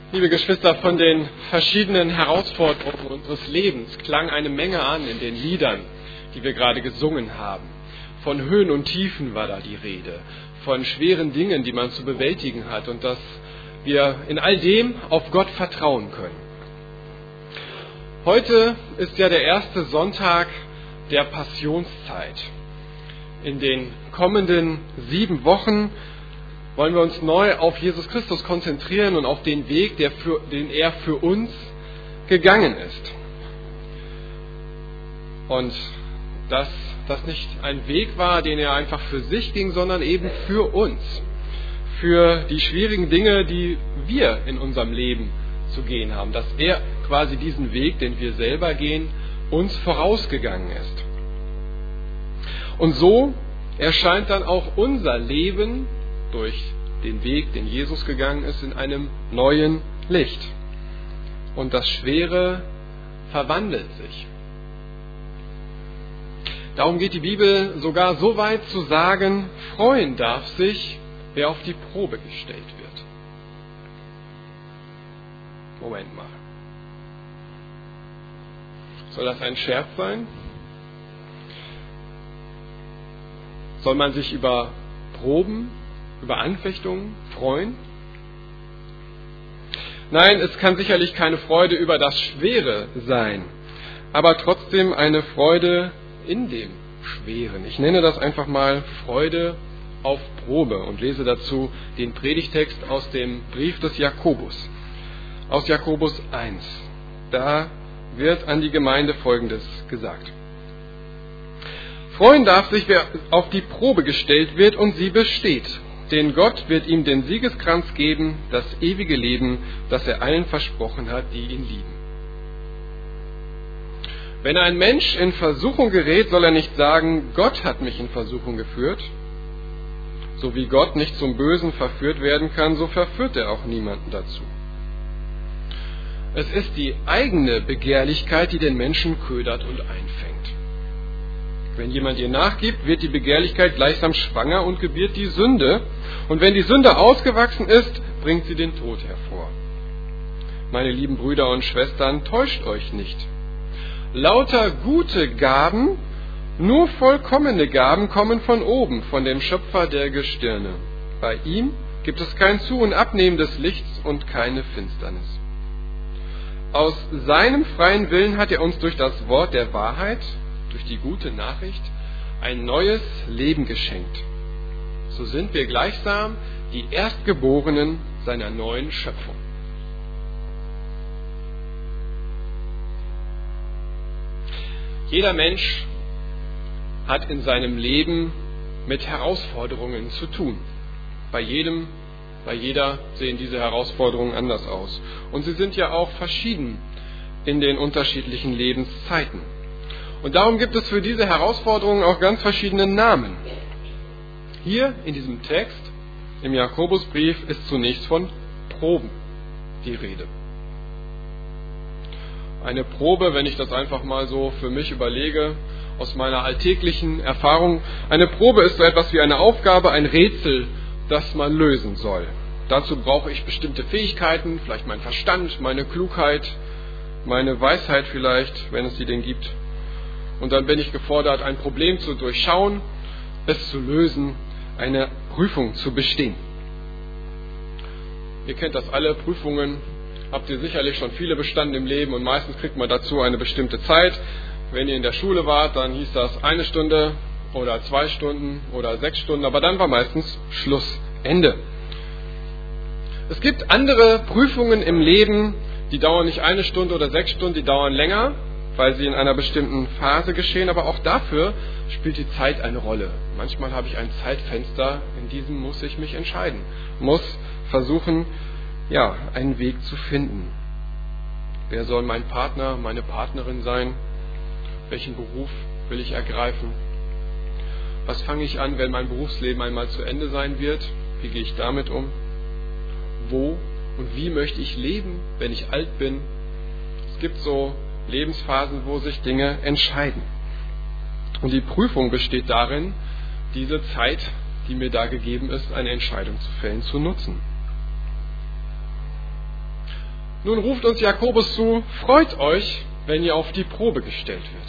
Liebe Geschwister, von den verschiedenen Herausforderungen unseres Lebens klang eine Menge an in den Liedern, die wir gerade gesungen haben. Von Höhen und Tiefen war da die Rede, von schweren Dingen, die man zu bewältigen hat und dass wir in all dem auf Gott vertrauen können. Heute ist ja der erste Sonntag der Passionszeit. In den kommenden 7 Wochen wollen wir uns neu auf Jesus Christus konzentrieren und auf den Weg, den er für uns gegangen ist. Und dass das nicht ein Weg war, den er einfach für sich ging, sondern eben für uns. Für die schwierigen Dinge, die wir in unserem Leben zu gehen haben. Dass er quasi diesen Weg, den wir selber gehen, uns vorausgegangen ist. Und so erscheint dann auch unser Leben durch den Weg, den Jesus gegangen ist, in einem neuen Licht. Und das Schwere verwandelt sich. Darum geht die Bibel sogar so weit zu sagen, freuen darf sich, wer auf die Probe gestellt wird. Moment mal. Soll das ein Scherz sein? Soll man sich über Proben, über Anfechtungen freuen? Nein, es kann sicherlich keine Freude über das Schwere sein, aber trotzdem eine Freude in dem Schweren. Ich nenne das einfach mal Freude auf Probe und lese dazu den Predigtext aus dem Brief des Jakobus, aus Jakobus 1. Da wird an die Gemeinde Folgendes gesagt. Freuen darf sich, wer auf die Probe gestellt wird und sie besteht. Denn Gott wird ihm den Siegeskranz geben, das ewige Leben, das er allen versprochen hat, die ihn lieben. Wenn ein Mensch in Versuchung gerät, soll er nicht sagen, Gott hat mich in Versuchung geführt. So wie Gott nicht zum Bösen verführt werden kann, so verführt er auch niemanden dazu. Es ist die eigene Begehrlichkeit, die den Menschen ködert und einfängt. Wenn jemand ihr nachgibt, wird die Begehrlichkeit gleichsam schwanger und gebiert die Sünde. Und wenn die Sünde ausgewachsen ist, bringt sie den Tod hervor. Meine lieben Brüder und Schwestern, täuscht euch nicht. Lauter gute Gaben, nur vollkommene Gaben kommen von oben, von dem Schöpfer der Gestirne. Bei ihm gibt es kein Zu- und Abnehmen des Lichts und keine Finsternis. Aus seinem freien Willen hat er uns durch das Wort der Wahrheit, durch die gute Nachricht, ein neues Leben geschenkt. So sind wir gleichsam die Erstgeborenen seiner neuen Schöpfung. Jeder Mensch hat in seinem Leben mit Herausforderungen zu tun. Bei jeder sehen diese Herausforderungen anders aus. Und sie sind ja auch verschieden in den unterschiedlichen Lebenszeiten. Und darum gibt es für diese Herausforderungen auch ganz verschiedene Namen. Hier in diesem Text, im Jakobusbrief, ist zunächst von Proben die Rede. Eine Probe, wenn ich das einfach mal so für mich überlege, aus meiner alltäglichen Erfahrung, eine Probe ist so etwas wie eine Aufgabe, ein Rätsel, das man lösen soll. Dazu brauche ich bestimmte Fähigkeiten, vielleicht mein Verstand, meine Klugheit, meine Weisheit vielleicht, wenn es sie denn gibt. Und dann bin ich gefordert, ein Problem zu durchschauen, es zu lösen, eine Prüfung zu bestehen. Ihr kennt das alle, Prüfungen habt ihr sicherlich schon viele bestanden im Leben und meistens kriegt man dazu eine bestimmte Zeit. Wenn ihr in der Schule wart, dann hieß das 1 Stunde oder 2 Stunden oder 6 Stunden, aber dann war meistens Schluss, Ende. Es gibt andere Prüfungen im Leben, die dauern nicht 1 Stunde oder 6 Stunden, die dauern länger, weil sie in einer bestimmten Phase geschehen, aber auch dafür spielt die Zeit eine Rolle. Manchmal habe ich ein Zeitfenster, in diesem muss ich mich entscheiden, muss versuchen, einen Weg zu finden. Wer soll mein Partner, meine Partnerin sein? Welchen Beruf will ich ergreifen? Was fange ich an, wenn mein Berufsleben einmal zu Ende sein wird? Wie gehe ich damit um? Wo und wie möchte ich leben, wenn ich alt bin? Es gibt so Lebensphasen, wo sich Dinge entscheiden. Und die Prüfung besteht darin, diese Zeit, die mir da gegeben ist, eine Entscheidung zu fällen, zu nutzen. Nun ruft uns Jakobus zu, freut euch, wenn ihr auf die Probe gestellt wird.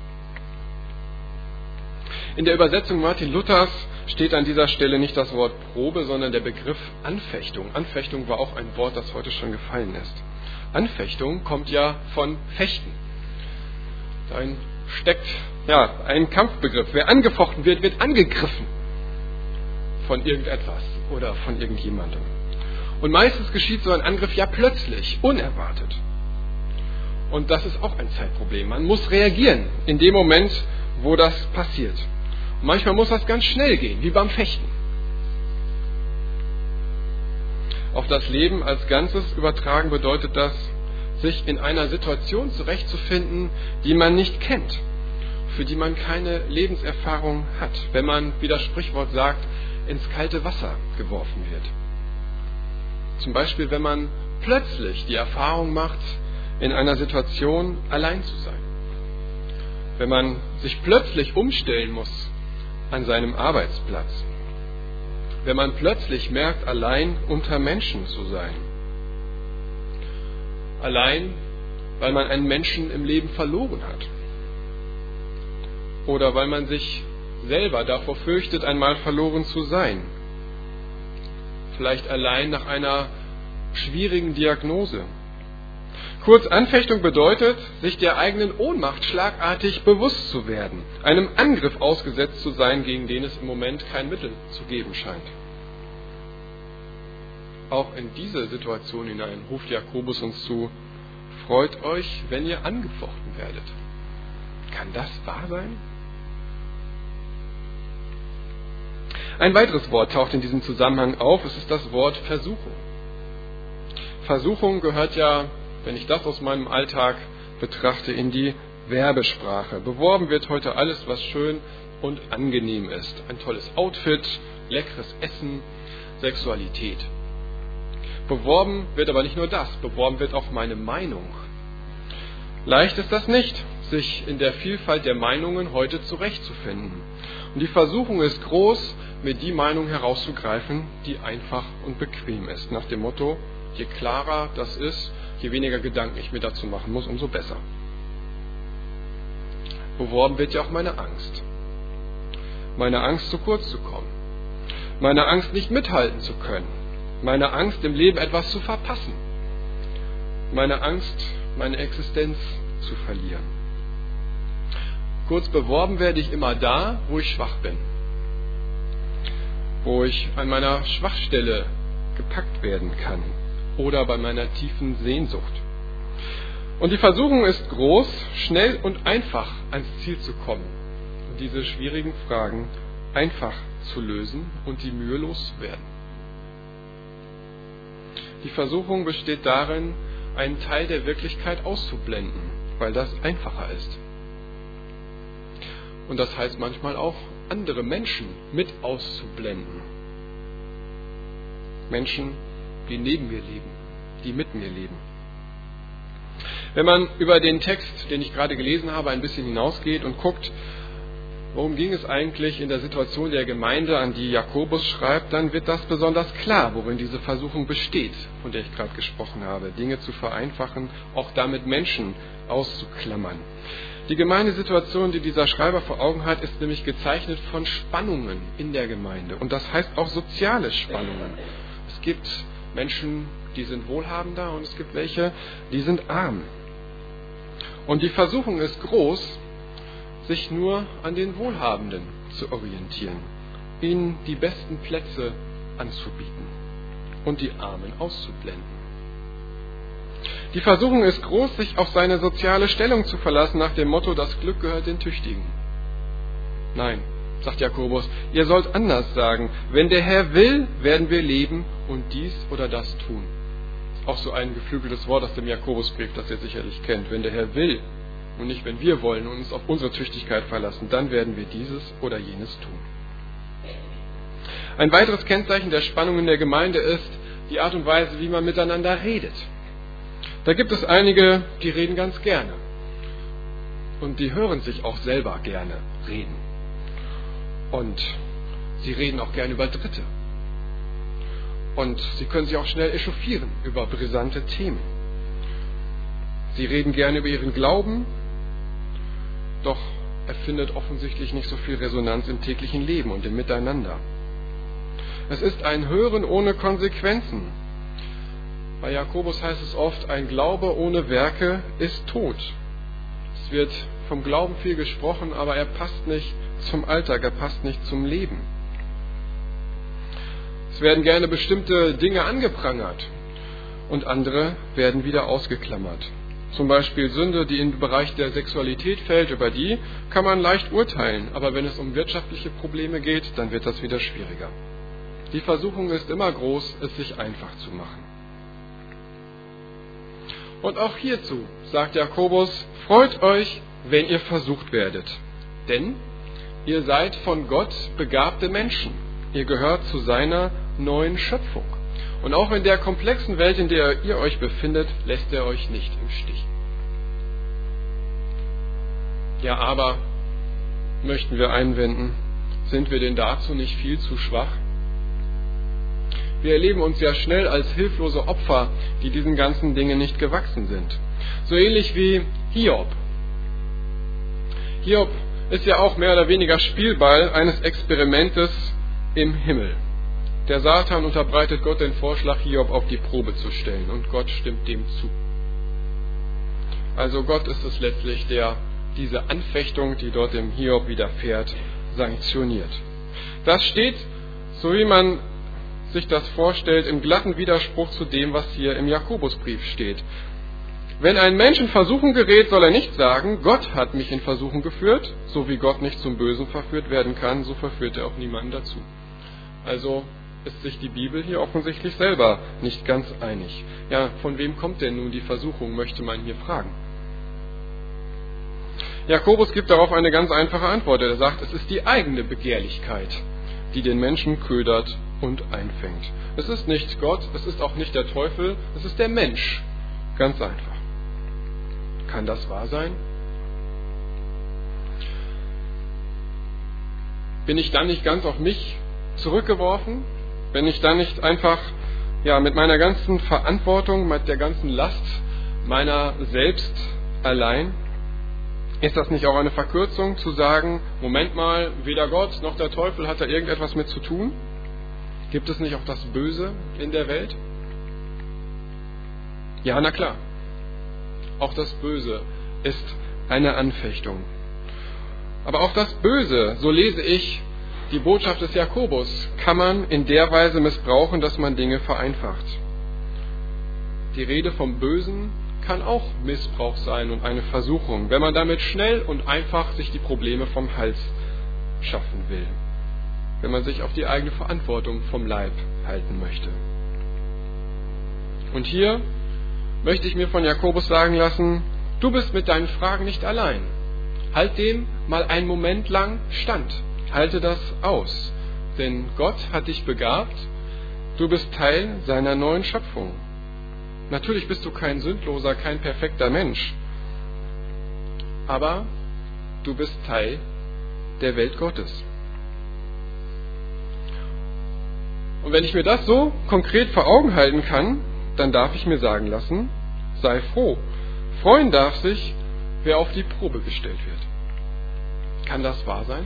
In der Übersetzung Martin Luthers steht an dieser Stelle nicht das Wort Probe, sondern der Begriff Anfechtung. Anfechtung war auch ein Wort, das heute schon gefallen ist. Anfechtung kommt ja von Fechten. Darin steckt ein Kampfbegriff. Wer angefochten wird, wird angegriffen von irgendetwas oder von irgendjemandem. Und meistens geschieht so ein Angriff ja plötzlich, unerwartet. Und das ist auch ein Zeitproblem. Man muss reagieren in dem Moment, wo das passiert. Und manchmal muss das ganz schnell gehen, wie beim Fechten. Auf das Leben als Ganzes übertragen bedeutet das, sich in einer Situation zurechtzufinden, die man nicht kennt, für die man keine Lebenserfahrung hat, wenn man, wie das Sprichwort sagt, ins kalte Wasser geworfen wird. Zum Beispiel, wenn man plötzlich die Erfahrung macht, in einer Situation allein zu sein. Wenn man sich plötzlich umstellen muss an seinem Arbeitsplatz. Wenn man plötzlich merkt, allein unter Menschen zu sein. Allein, weil man einen Menschen im Leben verloren hat. Oder weil man sich selber davor fürchtet, einmal verloren zu sein. Vielleicht allein nach einer schwierigen Diagnose. Kurz, Anfechtung bedeutet, sich der eigenen Ohnmacht schlagartig bewusst zu werden, einem Angriff ausgesetzt zu sein, gegen den es im Moment kein Mittel zu geben scheint. Auch in diese Situation hinein ruft Jakobus uns zu, freut euch, wenn ihr angefochten werdet. Kann das wahr sein? Ein weiteres Wort taucht in diesem Zusammenhang auf, es ist das Wort Versuchung. Versuchung gehört ja, wenn ich das aus meinem Alltag betrachte, in die Werbesprache. Beworben wird heute alles, was schön und angenehm ist. Ein tolles Outfit, leckeres Essen, Sexualität. Beworben wird aber nicht nur das, beworben wird auch meine Meinung. Leicht ist das nicht, sich in der Vielfalt der Meinungen heute zurechtzufinden. Und die Versuchung ist groß, mir die Meinung herauszugreifen, die einfach und bequem ist. Nach dem Motto, je klarer das ist, je weniger Gedanken ich mir dazu machen muss, umso besser. Beworben wird ja auch meine Angst. Meine Angst, zu kurz zu kommen. Meine Angst, nicht mithalten zu können. Meine Angst, im Leben etwas zu verpassen. Meine Angst, meine Existenz zu verlieren. Kurz, beworben werde ich immer da, wo ich schwach bin. Wo ich an meiner Schwachstelle gepackt werden kann. Oder bei meiner tiefen Sehnsucht. Und die Versuchung ist groß, schnell und einfach ans Ziel zu kommen und diese schwierigen Fragen einfach zu lösen und die Mühe loszuwerden. Die Versuchung besteht darin, einen Teil der Wirklichkeit auszublenden, weil das einfacher ist. Und das heißt manchmal auch, andere Menschen mit auszublenden. Menschen, die neben mir leben, die mit mir leben. Wenn man über den Text, den ich gerade gelesen habe, ein bisschen hinausgeht und guckt, worum ging es eigentlich in der Situation der Gemeinde, an die Jakobus schreibt, dann wird das besonders klar, worin diese Versuchung besteht, von der ich gerade gesprochen habe, Dinge zu vereinfachen, auch damit Menschen auszuklammern. Die Gemeindesituation, die dieser Schreiber vor Augen hat, ist nämlich gezeichnet von Spannungen in der Gemeinde. Und das heißt auch soziale Spannungen. Es gibt Menschen, die sind wohlhabender und es gibt welche, die sind arm. Und die Versuchung ist groß, sich nur an den Wohlhabenden zu orientieren, ihnen die besten Plätze anzubieten und die Armen auszublenden. Die Versuchung ist groß, sich auf seine soziale Stellung zu verlassen, nach dem Motto, das Glück gehört den Tüchtigen. Nein, sagt Jakobus, ihr sollt anders sagen, wenn der Herr will, werden wir leben und dies oder das tun. Auch so ein geflügeltes Wort aus dem Jakobusbrief, das ihr sicherlich kennt. Wenn der Herr will und nicht wenn wir wollen und uns auf unsere Tüchtigkeit verlassen, dann werden wir dieses oder jenes tun. Ein weiteres Kennzeichen der Spannung in der Gemeinde ist die Art und Weise, wie man miteinander redet. Da gibt es einige, die reden ganz gerne. Und die hören sich auch selber gerne reden. Und sie reden auch gerne über Dritte. Und sie können sich auch schnell echauffieren über brisante Themen. Sie reden gerne über ihren Glauben, doch er findet offensichtlich nicht so viel Resonanz im täglichen Leben und im Miteinander. Es ist ein Hören ohne Konsequenzen. Bei Jakobus heißt es oft, ein Glaube ohne Werke ist tot. Es wird vom Glauben viel gesprochen, aber er passt nicht zum Alltag, er passt nicht zum Leben. Es werden gerne bestimmte Dinge angeprangert und andere werden wieder ausgeklammert. Zum Beispiel Sünde, die in den Bereich der Sexualität fällt, über die kann man leicht urteilen, aber wenn es um wirtschaftliche Probleme geht, dann wird das wieder schwieriger. Die Versuchung ist immer groß, es sich einfach zu machen. Und auch hierzu sagt Jakobus, freut euch, wenn ihr versucht werdet, denn ihr seid von Gott begabte Menschen. Ihr gehört zu seiner neuen Schöpfung. Und auch in der komplexen Welt, in der ihr euch befindet, lässt er euch nicht im Stich. Ja, aber, möchten wir einwenden, sind wir denn dazu nicht viel zu schwach? Wir erleben uns ja schnell als hilflose Opfer, die diesen ganzen Dingen nicht gewachsen sind. So ähnlich wie Hiob. Hiob ist ja auch mehr oder weniger Spielball eines Experimentes im Himmel. Der Satan unterbreitet Gott den Vorschlag, Hiob auf die Probe zu stellen, und Gott stimmt dem zu. Also Gott ist es letztlich, der diese Anfechtung, die dort dem Hiob widerfährt, sanktioniert. Das steht, so wie man sich das vorstellt, im glatten Widerspruch zu dem, was hier im Jakobusbrief steht. Wenn ein Mensch in Versuchung gerät, soll er nicht sagen, Gott hat mich in Versuchung geführt, so wie Gott nicht zum Bösen verführt werden kann, so verführt er auch niemanden dazu. Also ist sich die Bibel hier offensichtlich selber nicht ganz einig. Ja, von wem kommt denn nun die Versuchung, möchte man hier fragen. Jakobus gibt darauf eine ganz einfache Antwort. Er sagt, es ist die eigene Begehrlichkeit, die den Menschen ködert und einfängt. Es ist nicht Gott, es ist auch nicht der Teufel, es ist der Mensch. Ganz einfach. Kann das wahr sein? Bin ich dann nicht ganz auf mich zurückgeworfen? Wenn ich dann nicht einfach mit meiner ganzen Verantwortung, mit der ganzen Last meiner selbst allein? Ist das nicht auch eine Verkürzung zu sagen, Moment mal, weder Gott noch der Teufel hat da irgendetwas mit zu tun? Gibt es nicht auch das Böse in der Welt? Ja, na klar. Auch das Böse ist eine Anfechtung. Aber auch das Böse, so lese ich die Botschaft des Jakobus, kann man in der Weise missbrauchen, dass man Dinge vereinfacht. Die Rede vom Bösen kann auch Missbrauch sein und eine Versuchung, wenn man damit schnell und einfach sich die Probleme vom Hals schaffen will. Wenn man sich auf die eigene Verantwortung vom Leib halten möchte. Und hier möchte ich mir von Jakobus sagen lassen, du bist mit deinen Fragen nicht allein. Halt dem mal einen Moment lang stand. Halte das aus. Denn Gott hat dich begabt, du bist Teil seiner neuen Schöpfung. Natürlich bist du kein sündloser, kein perfekter Mensch. Aber du bist Teil der Welt Gottes. Und wenn ich mir das so konkret vor Augen halten kann, dann darf ich mir sagen lassen, sei froh. Freuen darf sich, wer auf die Probe gestellt wird. Kann das wahr sein?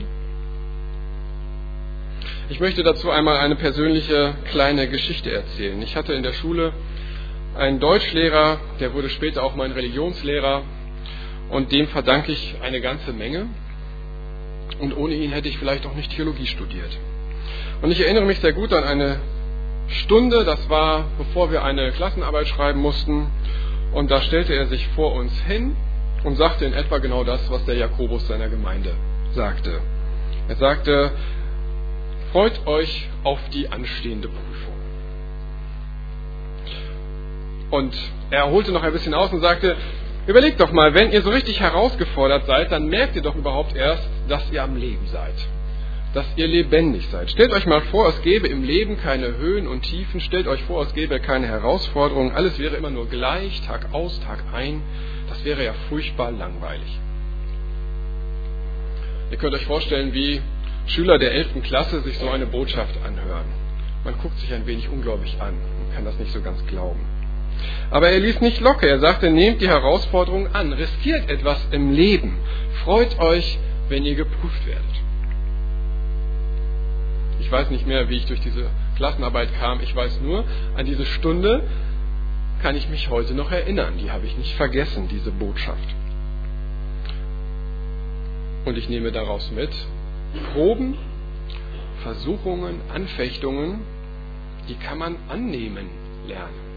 Ich möchte dazu einmal eine persönliche kleine Geschichte erzählen. Ich hatte in der Schule einen Deutschlehrer, der wurde später auch mein Religionslehrer, und dem verdanke ich eine ganze Menge. Und ohne ihn hätte ich vielleicht auch nicht Theologie studiert. Und ich erinnere mich sehr gut an eine Stunde, das war, bevor wir eine Klassenarbeit schreiben mussten, und da stellte er sich vor uns hin und sagte in etwa genau das, was der Jakobus seiner Gemeinde sagte. Er sagte, freut euch auf die anstehende Prüfung. Und er holte noch ein bisschen aus und sagte, überlegt doch mal, wenn ihr so richtig herausgefordert seid, dann merkt ihr doch überhaupt erst, dass ihr am Leben seid. Dass ihr lebendig seid. Stellt euch mal vor, es gäbe im Leben keine Höhen und Tiefen. Stellt euch vor, es gäbe keine Herausforderungen. Alles wäre immer nur gleich, Tag aus, Tag ein. Das wäre ja furchtbar langweilig. Ihr könnt euch vorstellen, wie Schüler der 11. Klasse sich so eine Botschaft anhören. Man guckt sich ein wenig ungläubig an und kann das nicht so ganz glauben. Aber er ließ nicht locker. Er sagte, nehmt die Herausforderung an, riskiert etwas im Leben. Freut euch, wenn ihr geprüft werdet. Ich weiß nicht mehr, wie ich durch diese Klassenarbeit kam. Ich weiß nur, an diese Stunde kann ich mich heute noch erinnern. Die habe ich nicht vergessen, diese Botschaft. Und ich nehme daraus mit, Proben, Versuchungen, Anfechtungen, die kann man annehmen lernen.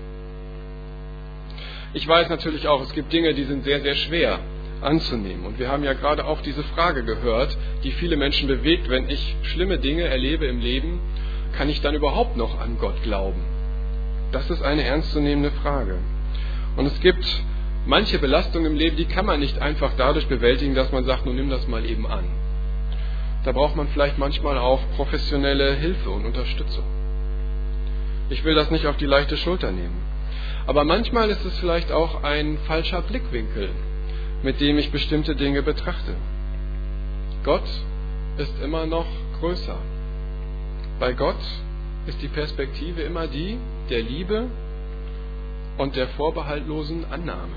Ich weiß natürlich auch, es gibt Dinge, die sind sehr, sehr schwer anzunehmen. Und wir haben ja gerade auch diese Frage gehört, die viele Menschen bewegt, wenn ich schlimme Dinge erlebe im Leben, kann ich dann überhaupt noch an Gott glauben? Das ist eine ernstzunehmende Frage. Und es gibt manche Belastungen im Leben, die kann man nicht einfach dadurch bewältigen, dass man sagt, nun nimm das mal eben an. Da braucht man vielleicht manchmal auch professionelle Hilfe und Unterstützung. Ich will das nicht auf die leichte Schulter nehmen. Aber manchmal ist es vielleicht auch ein falscher Blickwinkel, mit dem ich bestimmte Dinge betrachte. Gott ist immer noch größer. Bei Gott ist die Perspektive immer die der Liebe und der vorbehaltlosen Annahme.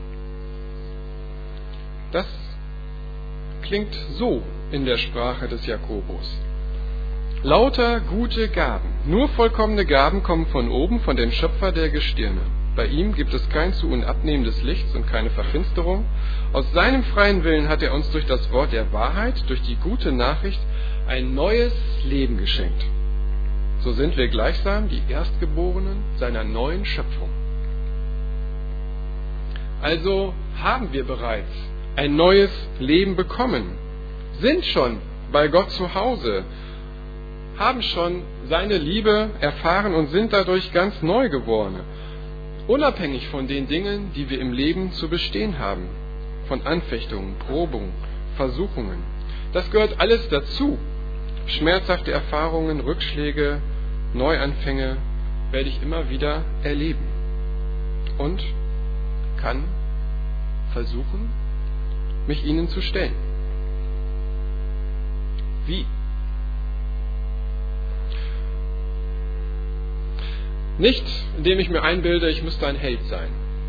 Das klingt so in der Sprache des Jakobus. Lauter gute Gaben, nur vollkommene Gaben kommen von oben, von dem Schöpfer der Gestirne. Bei ihm gibt es kein Zu- und Abnehmen des Lichts und keine Verfinsterung. Aus seinem freien Willen hat er uns durch das Wort der Wahrheit, durch die gute Nachricht, ein neues Leben geschenkt. So sind wir gleichsam die Erstgeborenen seiner neuen Schöpfung. Also haben wir bereits ein neues Leben bekommen, sind schon bei Gott zu Hause, haben schon seine Liebe erfahren und sind dadurch ganz neu geworden. Unabhängig von den Dingen, die wir im Leben zu bestehen haben, von Anfechtungen, Probungen, Versuchungen. Das gehört alles dazu. Schmerzhafte Erfahrungen, Rückschläge, Neuanfänge werde ich immer wieder erleben und kann versuchen, mich ihnen zu stellen. Wie? Nicht, indem ich mir einbilde, ich müsste ein Held sein,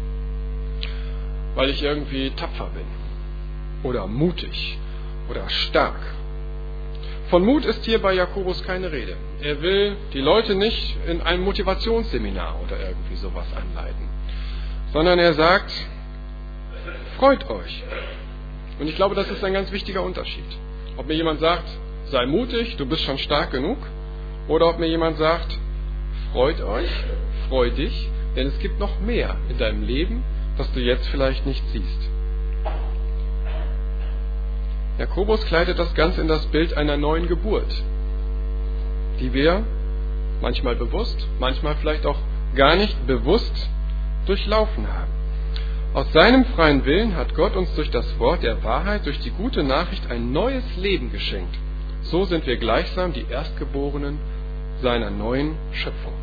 weil ich irgendwie tapfer bin oder mutig oder stark. Von Mut ist hier bei Jakobus keine Rede. Er will die Leute nicht in einem Motivationsseminar oder irgendwie sowas anleiten, sondern er sagt, freut euch. Und ich glaube, das ist ein ganz wichtiger Unterschied. Ob mir jemand sagt, sei mutig, du bist schon stark genug, oder ob mir jemand sagt, freut euch, freu dich, denn es gibt noch mehr in deinem Leben, das du jetzt vielleicht nicht siehst. Jakobus kleidet das Ganze in das Bild einer neuen Geburt, die wir manchmal bewusst, manchmal vielleicht auch gar nicht bewusst durchlaufen haben. Aus seinem freien Willen hat Gott uns durch das Wort der Wahrheit, durch die gute Nachricht ein neues Leben geschenkt. So sind wir gleichsam die Erstgeborenen seiner neuen Schöpfung.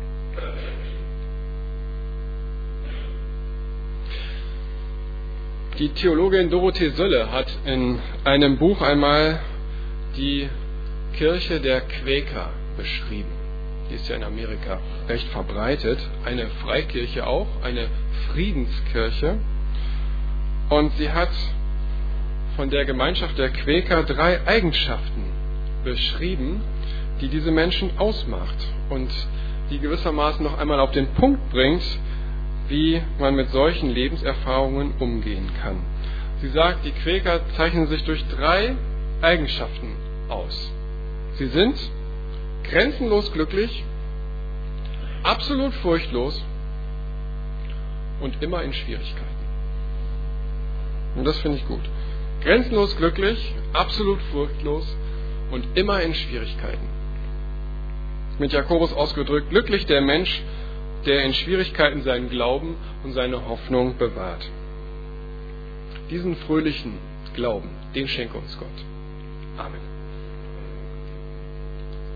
Die Theologin Dorothee Sölle hat in einem Buch einmal die Kirche der Quäker beschrieben. Die ist ja in Amerika recht verbreitet. Eine Freikirche auch, eine Friedenskirche. Und sie hat von der Gemeinschaft der Quäker 3 Eigenschaften beschrieben, die diese Menschen ausmacht und die gewissermaßen noch einmal auf den Punkt bringt, wie man mit solchen Lebenserfahrungen umgehen kann. Sie sagt, die Quäker zeichnen sich durch 3 Eigenschaften aus. Sie sind grenzenlos glücklich, absolut furchtlos und immer in Schwierigkeiten. Und das finde ich gut. Grenzenlos glücklich, absolut furchtlos und immer in Schwierigkeiten. Mit Jakobus ausgedrückt, glücklich der Mensch, der in Schwierigkeiten seinen Glauben und seine Hoffnung bewahrt. Diesen fröhlichen Glauben, den schenke uns Gott. Amen.